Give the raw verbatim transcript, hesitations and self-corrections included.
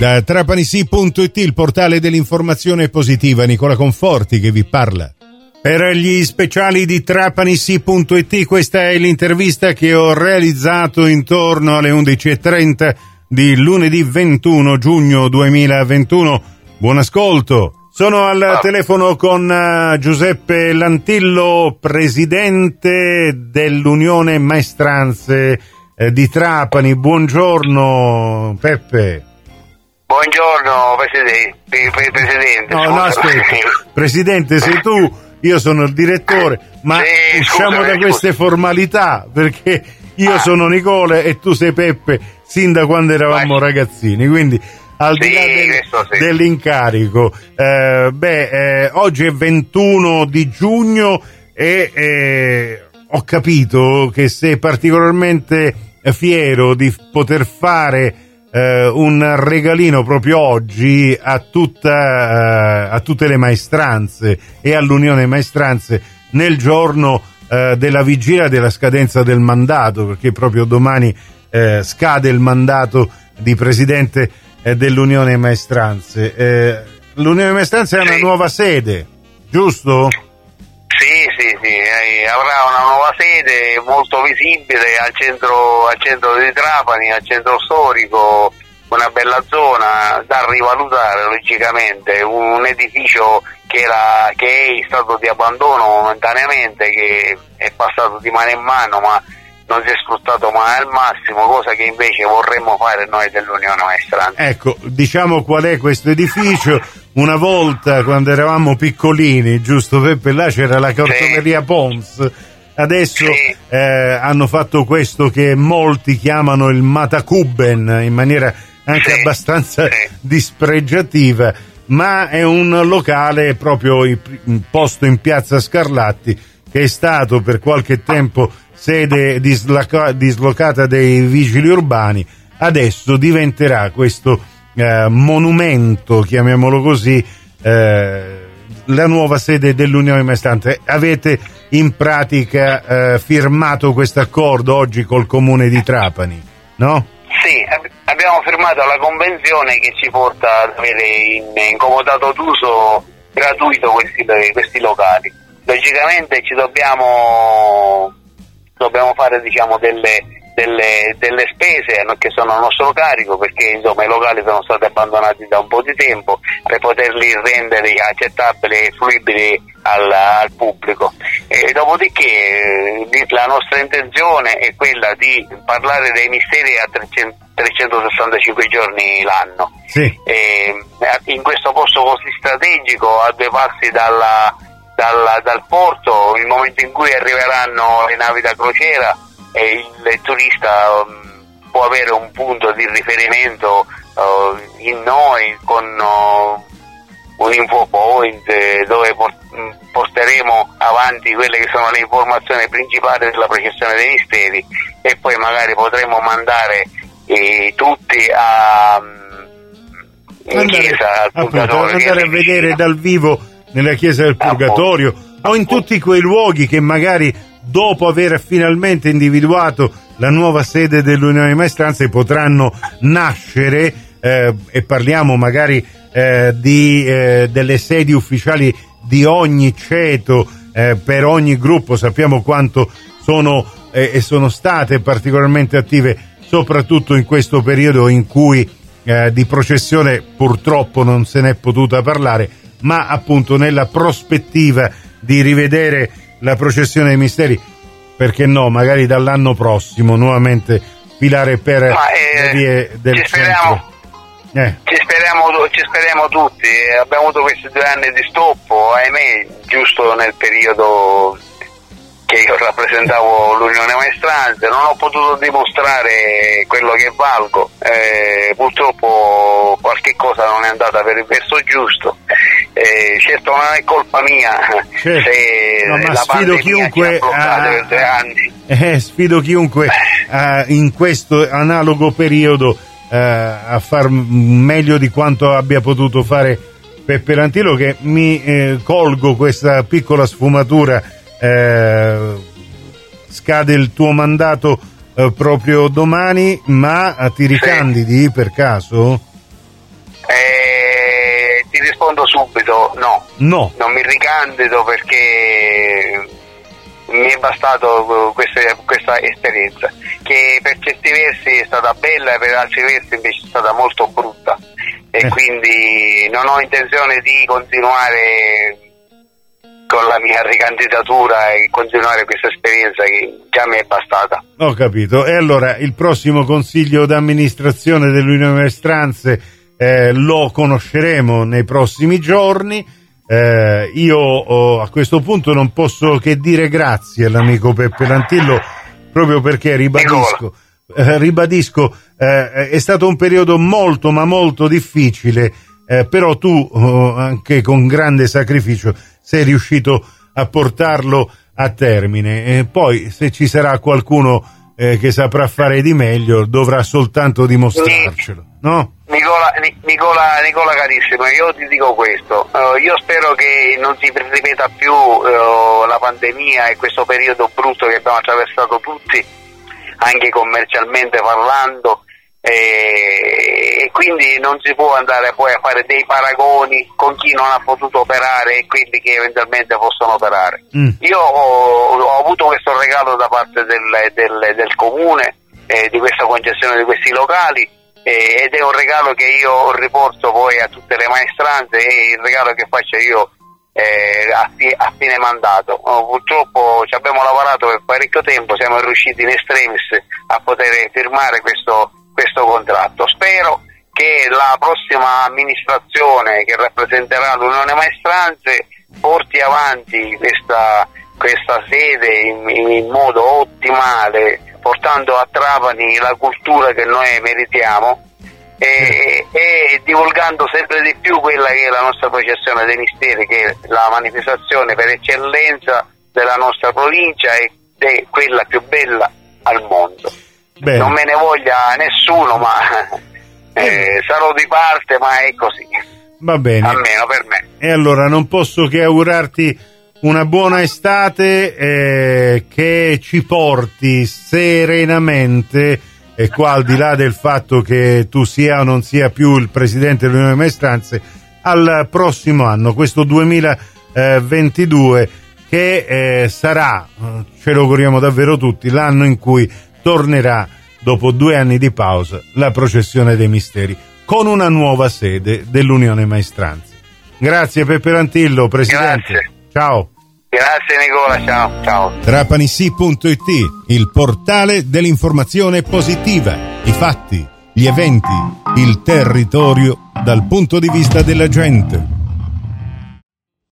Da trapanisi punto it, il portale dell'informazione positiva, Nicola Conforti che vi parla. Per gli speciali di trapanisi punto it, questa è l'intervista che ho realizzato intorno alle undici e trenta di lunedì ventuno giugno duemilaventuno. Buon ascolto. Sono al telefono con uh, Giuseppe Lantillo, presidente dell'Unione Maestranze eh, di Trapani. Buongiorno Peppe. Buongiorno Presidente. Presidente no, no, aspetta. Presidente sei tu, io sono il direttore, ma sì, usciamo scusami, da queste scusa. formalità, perché io ah. sono Nicola e tu sei Peppe, sin da quando eravamo Vai. ragazzini, quindi al di là sì, del, sì. dell'incarico, eh, beh, eh, oggi è ventuno di giugno e eh, ho capito che sei particolarmente fiero di poter fare eh, un regalino proprio oggi a, tutta, eh, a tutte le maestranze e all'Unione Maestranze nel giorno eh, della vigilia della scadenza del mandato, perché proprio domani eh, scade il mandato di presidente dell'Unione Maestranze. Eh, L'Unione Maestranze ha una sì. nuova sede, giusto? Sì, sì, sì, eh, avrà una nuova sede molto visibile al centro, al centro di Trapani, al centro storico, una bella zona da rivalutare logicamente, un edificio che, era, che è in stato di abbandono momentaneamente, che è passato di mano in mano, ma non si è sfruttato mai al massimo, cosa che invece vorremmo fare noi dell'Unione Maestranze. Ecco, diciamo qual è questo edificio. Una volta, quando eravamo piccolini, giusto Peppe, là c'era la cartoleria sì. Pons, adesso sì. eh, hanno fatto questo che molti chiamano il Matakuben, in maniera anche sì. abbastanza sì. dispregiativa, ma è un locale proprio in, posto in piazza Scarlatti, che è stato per qualche tempo sede disloca- dislocata dei vigili urbani. Adesso diventerà questo eh, monumento, chiamiamolo così, eh, la nuova sede dell'Unione Maestranze. Avete in pratica eh, firmato questo accordo oggi col Comune di Trapani, no? Sì, ab- abbiamo firmato la convenzione che ci porta ad avere in, in comodato d'uso gratuito questi, questi locali. Logicamente ci dobbiamo dobbiamo fare diciamo delle, delle, delle spese che sono a nostro carico, perché insomma i locali sono stati abbandonati da un po' di tempo, per poterli rendere accettabili e fruibili al, al pubblico. E dopodiché la nostra intenzione è quella di parlare dei misteri a trecentosessantacinque giorni l'anno. Sì. E in questo posto così strategico, a due passi dalla Dal, dal porto, il momento in cui arriveranno le navi da crociera, e il, il turista um, può avere un punto di riferimento uh, in noi, con uh, un info point eh, dove port- porteremo avanti quelle che sono le informazioni principali della processione dei misteri, e poi magari potremo mandare eh, tutti a in andare, chiesa al appunto, andare a vedere dal vivo nella chiesa del Purgatorio, o in tutti quei luoghi che magari dopo aver finalmente individuato la nuova sede dell'Unione Maestranze potranno nascere, eh, e parliamo magari eh, di eh, delle sedi ufficiali di ogni ceto, eh, per ogni gruppo. Sappiamo quanto sono eh, e sono state particolarmente attive, soprattutto in questo periodo in cui eh, di processione purtroppo non se n'è potuta parlare, ma appunto nella prospettiva di rivedere la processione dei misteri, perché no, magari dall'anno prossimo nuovamente filare per ma, eh, le vie del ci speriamo, centro. Eh. Ci speriamo, ci speriamo tutti. Abbiamo avuto questi due anni di stoppo, ahimè, giusto nel periodo che io rappresentavo l'Unione Maestranze, non ho potuto dimostrare quello che valgo, eh, purtroppo qualche cosa non è andata per il verso giusto, eh, certo non è colpa mia, certo. se no, ma la sfido chiunque a, per due anni. Eh, sfido chiunque a, in questo analogo periodo eh, a far meglio di quanto abbia potuto fare Peppe Lantillo, che mi eh, colgo questa piccola sfumatura. Eh, scade il tuo mandato eh, proprio domani, ma ti ricandidi per caso? subito, no. No. Non mi ricandido perché mi è bastato questa, questa esperienza, che per certi versi è stata bella e per altri versi invece è stata molto brutta. E eh. quindi non ho intenzione di continuare con la mia ricandidatura e continuare questa esperienza che già mi è bastata. Ho capito. E allora il prossimo consiglio d'amministrazione dell'Unione Maestranze eh, lo conosceremo nei prossimi giorni. Eh, io oh, a questo punto non posso che dire grazie all'amico Peppe Lantillo, proprio perché ribadisco, eh, ribadisco eh, è stato un periodo molto ma molto difficile, eh, però tu oh, anche con grande sacrificio sei riuscito a portarlo a termine, e poi se ci sarà qualcuno eh, che saprà fare di meglio dovrà soltanto dimostrarcelo, no? Nicola, Nicola, Nicola carissimo, io ti dico questo, uh, io spero che non si ripeta più uh, la pandemia e questo periodo brutto che abbiamo attraversato tutti, anche commercialmente parlando, e, e quindi non si può andare poi a fare dei paragoni con chi non ha potuto operare e quelli che eventualmente possono operare. Mm. Io ho, ho avuto questo regalo da parte del, del, del comune, eh, di questa concessione di questi locali, ed è un regalo che io riporto poi a tutte le maestranze, e il regalo che faccio io eh, a, fi- a fine mandato. Oh, purtroppo ci abbiamo lavorato per parecchio tempo, siamo riusciti in extremis a poter firmare questo, questo contratto. Spero che la prossima amministrazione che rappresenterà l'Unione Maestranze porti avanti questa, questa sede in, in modo ottimale, portando a Trapani la cultura che noi meritiamo e, e divulgando sempre di più quella che è la nostra processione dei misteri, che è la manifestazione per eccellenza della nostra provincia ed è quella più bella al mondo. Bene. Non me ne voglia nessuno, ma eh, sarò di parte, ma è così. Va bene. Almeno per me. E allora non posso che augurarti una buona estate, eh, che ci porti serenamente, e qua al di là del fatto che tu sia o non sia più il presidente dell'Unione Maestranze, al prossimo anno, questo duemilaventidue, che eh, sarà, ce lo auguriamo davvero tutti, l'anno in cui tornerà dopo due anni di pausa la processione dei misteri con una nuova sede dell'Unione Maestranze. Grazie Peppe Lantillo, presidente. Grazie. Ciao. Grazie Nicola, ciao, ciao. Trapanisi punto it, il portale dell'informazione positiva, i fatti, gli eventi, il territorio dal punto di vista della gente.